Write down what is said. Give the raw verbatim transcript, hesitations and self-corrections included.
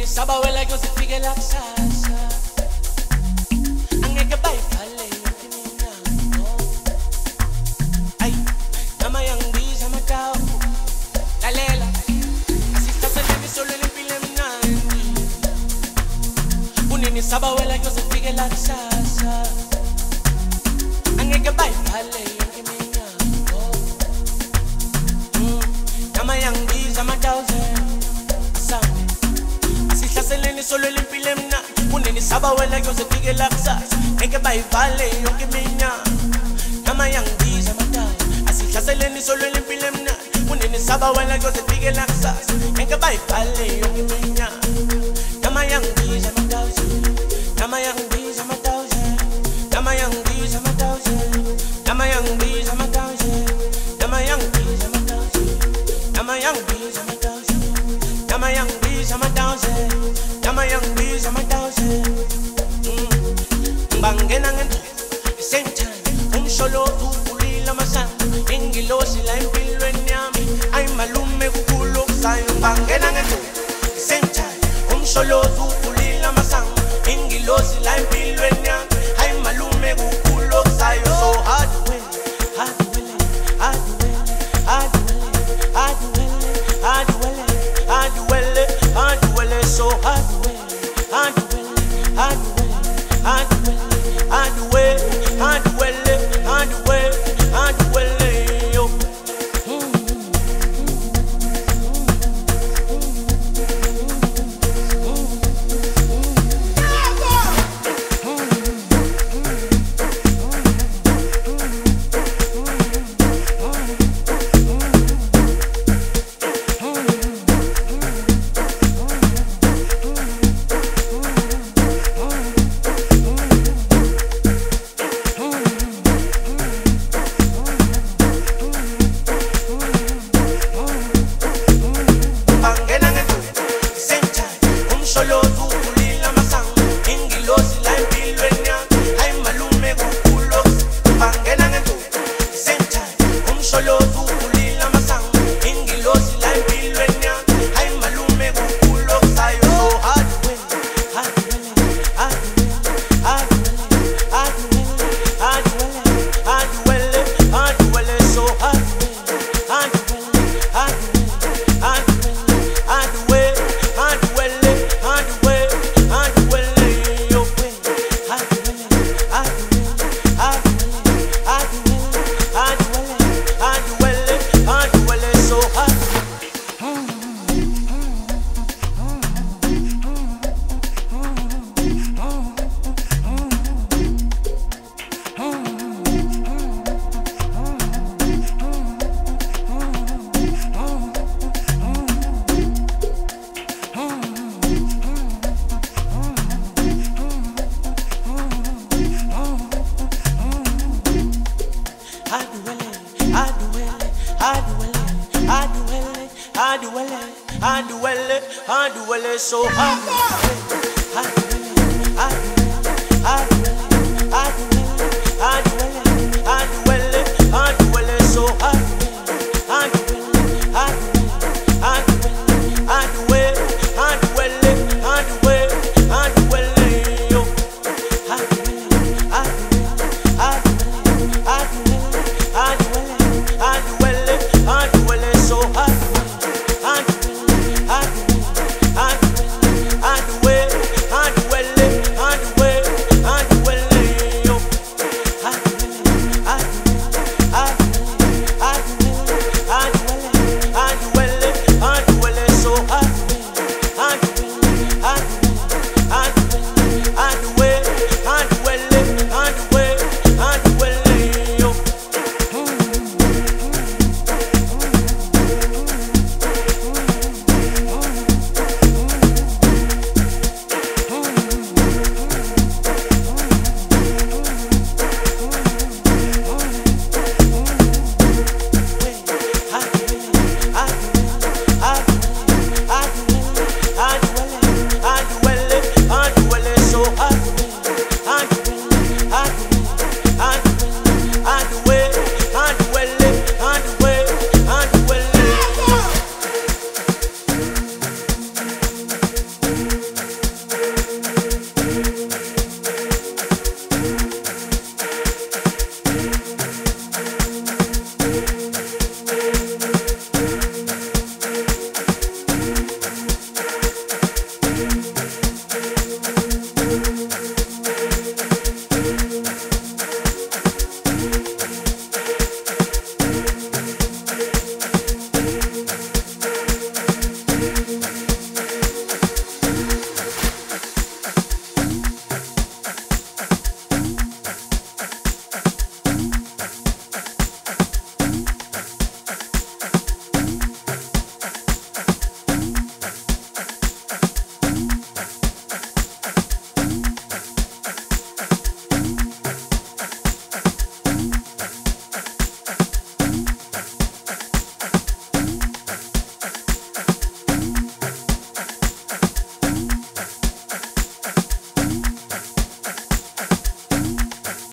Saba wela yo se fige la salsa. Angeke bayivale yonke iminyango. Ay, nama yangibiza amadawu. Lalela, asihlasele solo lempilo emnandi. Unini saba wela yo se fige la salsa. Angeke bayivale yonke iminyango. Nama yangibiza amadawu. Seleni solo limpile mna uneni saba wela yo zefike la kusasa ngeke bayivale yonke iminyaka nama yangibiza amadala asihlaseleni solo limpile mna uneni saba wela yo zefike la kusasa ngeke bayivale yonke iminyaka nama yangibiza amadala nama yangibiza amadala nama yangibiza amadala nama yangibiza amadala nama yangibiza amadala nama yangibiza amadala nama yangibiza amadala Nama young bees, I'm a thousand. Bangena and same time. Um solo tu pulila masan. Ingilosi la impilo enyami. I'm a lume kukulo sayo. Bangena and same time. Um solo tu pulila masan. Ingilosi la impilo enyami. I'm a lume kukulo sayo. So hard to win, hard to win, hard to win, hard to win, hard to win, hard to win, hard to win, hard to win, so hard. Hard to well, hard to well, hard to well, hard to well, hard to well, hard to well, hard to well, yo. So hard, hard, hard, hard.